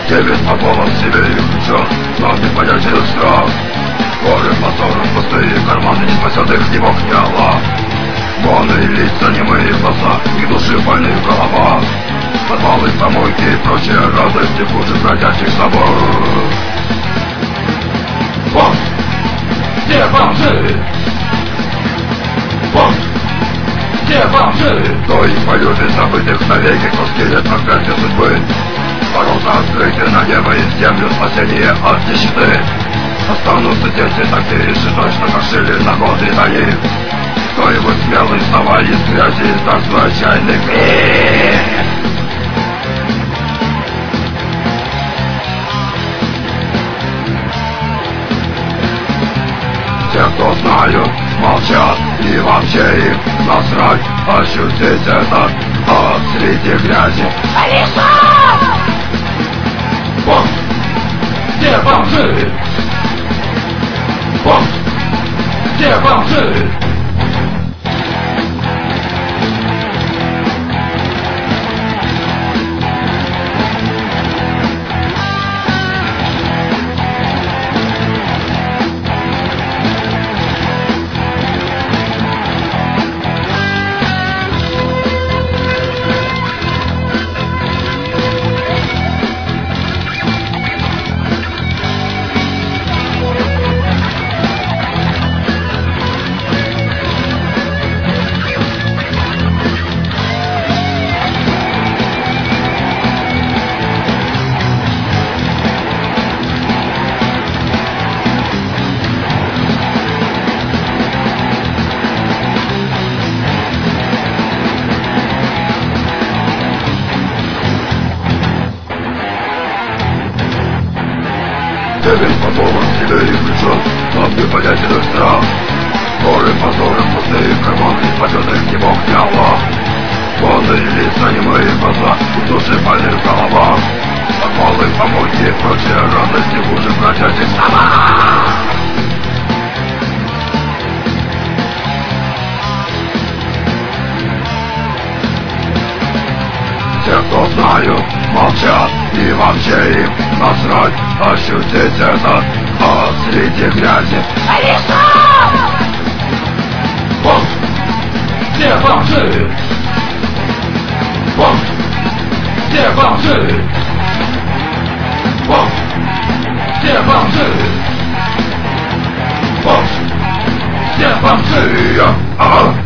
9 пополам себе и ключом, но непонятен страх. Горы позором, пустые карманы, не спасет их ни Бог, ни Аллах. Голые лица, немые глаза, и души больных голова. Подвалы, помойки и прочая радость, и хуже бродячих собак. Вот, где бомжи? Вот, где бомжи? Кто их полюбит, забытых навеки, кто скинет проклятие судьбы. Ворота открыты на небо и в землю, спасение от нищеты. Останутся дети такие же точно, как шили на годы на них. Кто-нибудь смелый, вставай из грязи, из царства отчаянных мир. Те, кто знают, молчат, и вообще им насрать. Ощутить этот ад среди грязи. Алиса! Вот, где бомжи? Вот, где бомжи? Девять пополам себе и ключом, но непонятен их страх. Горы позором, пустые карманы, не спасет их ни Бог, ни Аллах. Голые лица, немые глаза, и души больных голова. Подвалы, помойки и прочая радость, не хуже бродячих собак. Те, кто знают, молчат, и вообще им насрать. Ощутить этот ад среди грязи. Алиса! Вот, где бомжи? Вот, где бомжи? Вот, где бомжи? Вот, где бомжи?